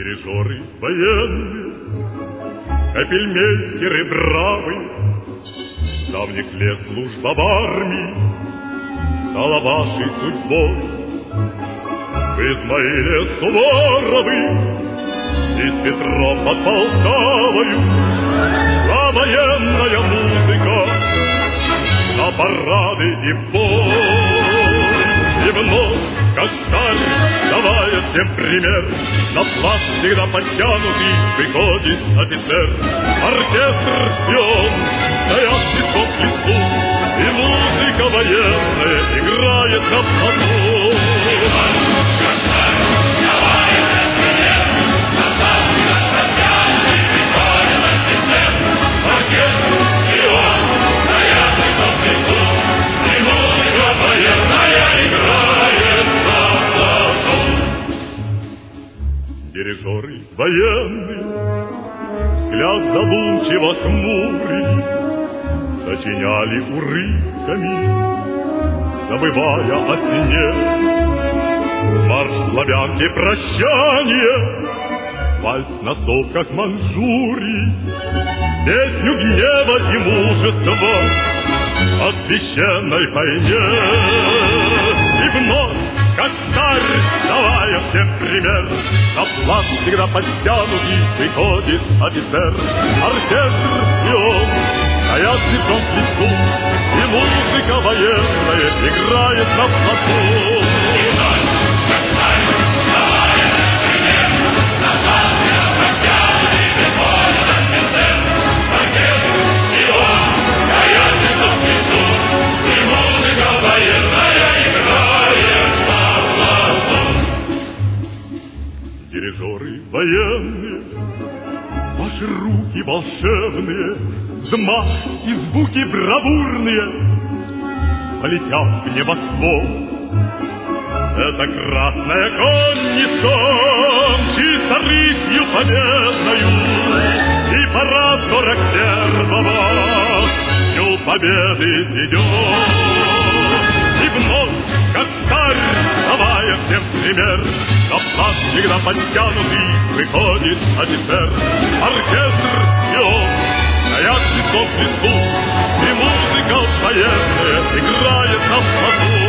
Дирижеры военные, капельмейстеры бравы, с давних лет служба в армии стала вашей судьбой. В Измаиле Суворовы из Петров под Полтавою, а военная музыка на парады и бой. И вновь, как сталь, давая всем пример, на плац всегда подтянутый выходит офицер. Оркестр пьет, стоят песком в лесу, и музыка военная играет на плацу. Дирижеры военные, взгляд задумчиво хмурый, сочиняли урывками, забывая о сне. Марш славянки прощание, вальс на сопках Манчжурии, песню гнева и мужества о священной войне. И вновь, как царь, давая всем пример, на плац всегда подтянутый выходит офицер. Оркестр и он стоят лицом к лицу, и музыка военная играет на плацу. И вновь, как царь, давая всем пример, на плац всегда подтянутый выходит офицер. Оркестр и он стоят лицом к лицу, и музыка военная играет на плацу. Дирижеры военные, ваши руки волшебные, взмах и звуки бравурные полетят в небосвод. Это красная конница мчится рысью победною, и парад 41-го в дню победы идет. И вновь, как царь, давая всем пример, на плац всегда подтянутый выходит офицер. Оркестр и он стоят лицом к лицу, и музыка военная играет на плацу.